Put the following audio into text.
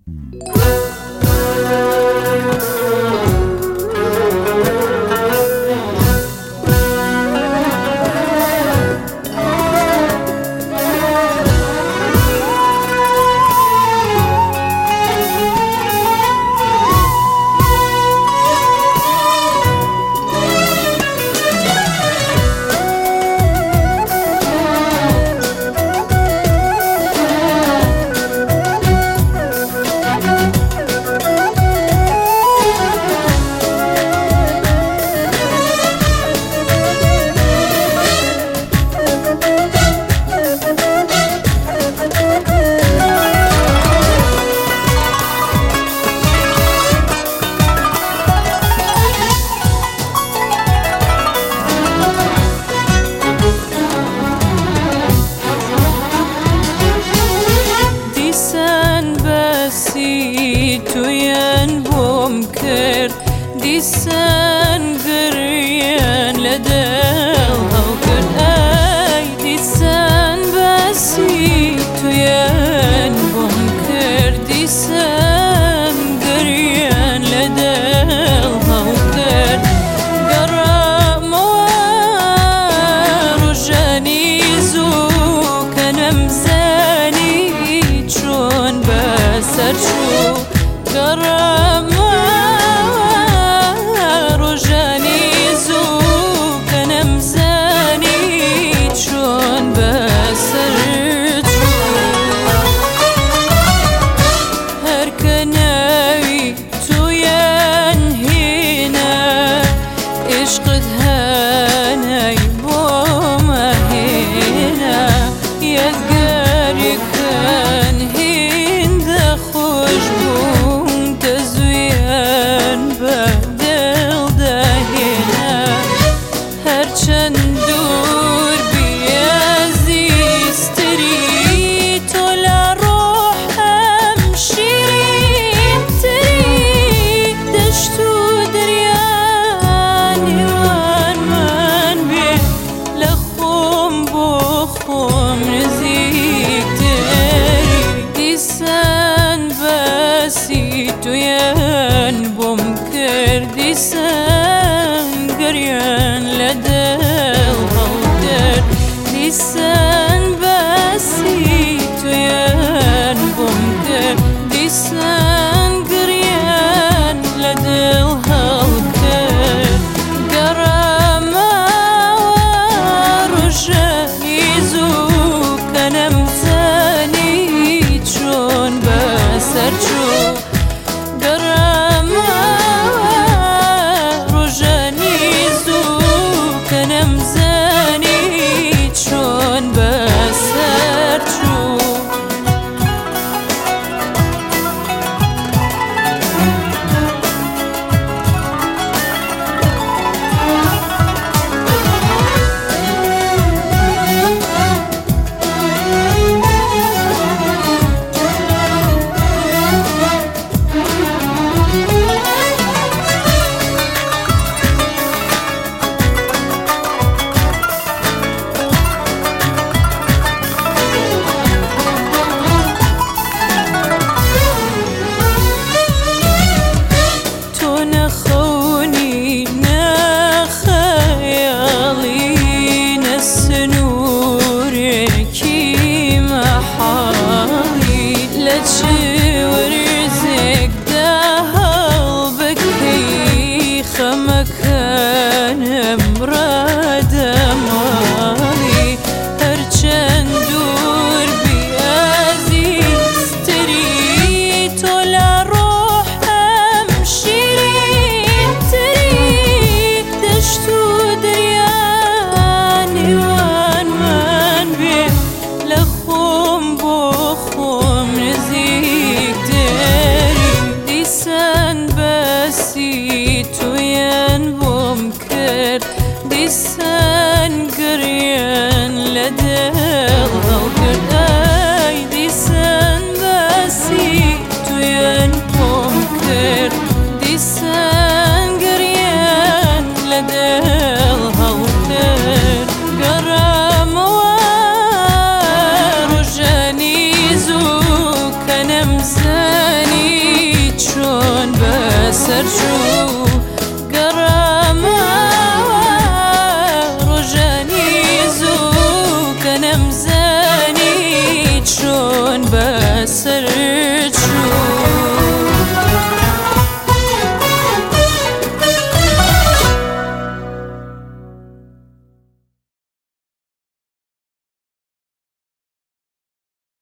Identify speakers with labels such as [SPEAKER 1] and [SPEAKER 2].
[SPEAKER 1] تویان بوم کرد دیسان گریان لدل هاو کرد ای دیسان باسی تویان بوم کرد دیسان گریان لدل هاو کرد گرام و روشانی زو کنم زنی چون بسر شو گرم روشانی زو کنم زنی چون بسر چو هر کنوی تویان هینا عشقت هنای بوم هینا یگری کن هند خوش بوم تزویان بدل دهینا هرچند دور بیازیستری تولا روحم شیرین تری دشتو دریانی وان من بی لخوم بخوم نزیک تری دیسان باسی تویان بوم کردی سن گریان لدل هاودر دیسان باسی تویان بوم کردی سن گریان لدل هاودر گرم روشانی زو کنم زنی چون بسر چو گرم روشانی زو سر